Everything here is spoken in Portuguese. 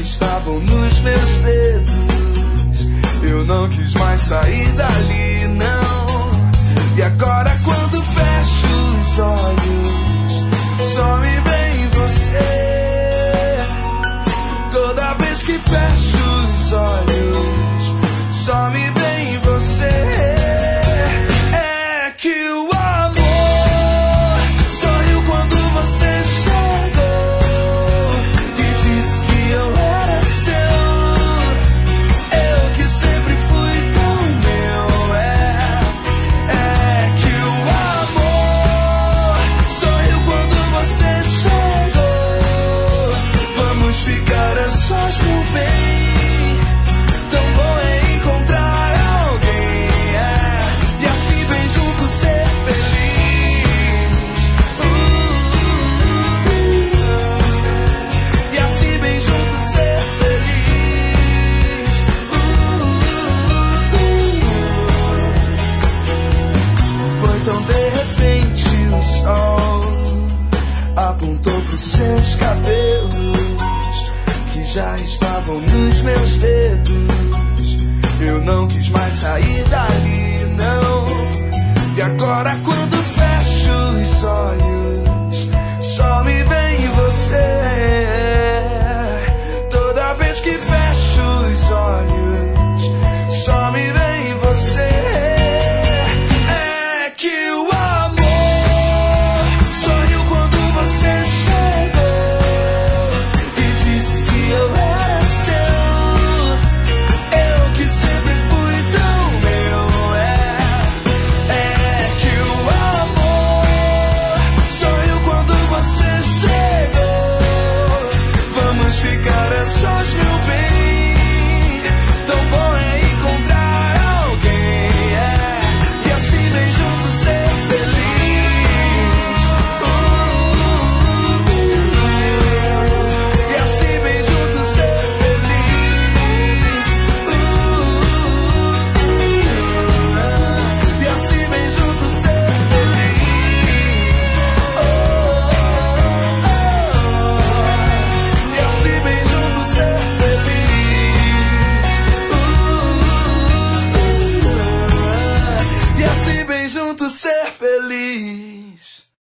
estavam nos meus dedos. Eu não quis mais sair dali, não. E agora quando fecho os olhos, só me vem você. Toda vez que fecho os olhos, só me vem você. É que o amor sorriu quando você chegou e disse que eu era seu. Eu que sempre fui tão meu. É que o amor sorriu quando você chegou. Vamos ficar a sós, meu bem. Tão bom é encontrar alguém, e assim bem junto ser feliz. E assim bem junto ser feliz. Foi tão de repente o sol apontou pros seus cabelos que já estavam nos meus dedos. Eu não quis mais sair dali, não. E agora quando fecho os olhos, só me vem você. Toda vez que fecho os olhos, só me vem você. É que o amor sorriu quando você chegou e disse que eu era seu. Eu que sempre fui tão meu. É que o amor sorriu quando você chegou. Vamos ficar a sós, meu bem. Tão bom é encontrar alguém, e assim bem junto ser feliz. E assim bem junto ser feliz. E assim bem junto ser feliz. E assim bem junto ser feliz. E assim bem junto ser feliz.